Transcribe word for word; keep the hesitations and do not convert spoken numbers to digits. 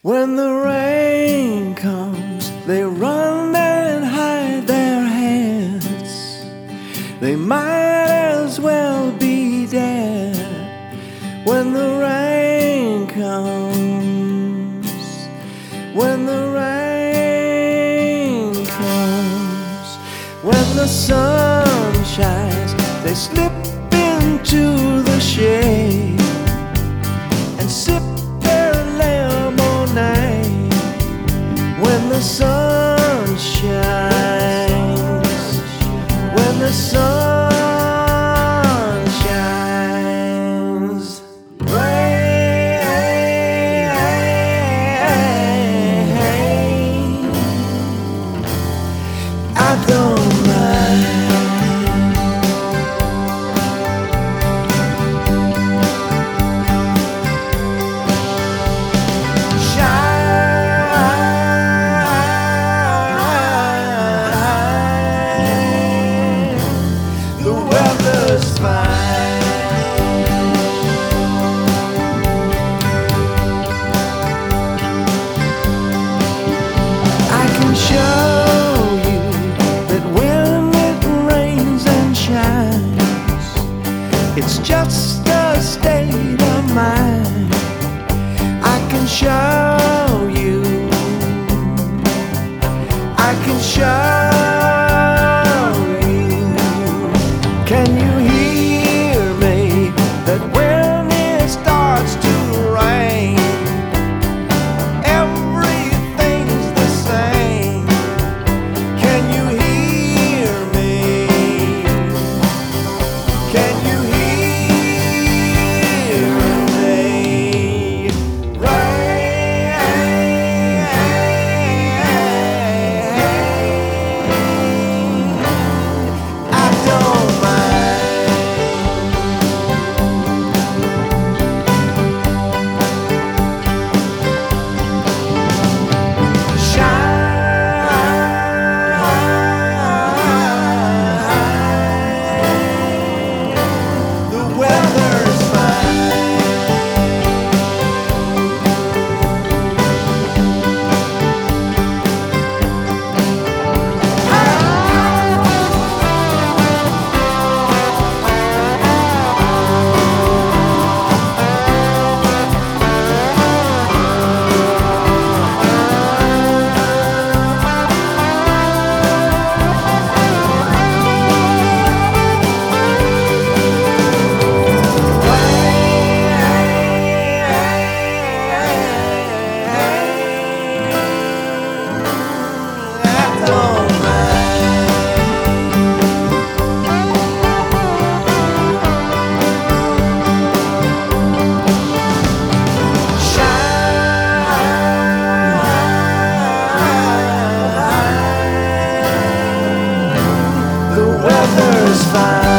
When the rain comes, they run and hide their heads. They might as well be dead. When the rain comes, when the rain comes, when the sun shines, they slip into the shade and sip their lemonade. When the sun shines, when the sun shines, rain, I don't mind. It's just a state of mind. I can show you, I can show you. Can you hear me? That when it starts to rain, everything's the same. Can you hear me? Can you hear the weather's fine.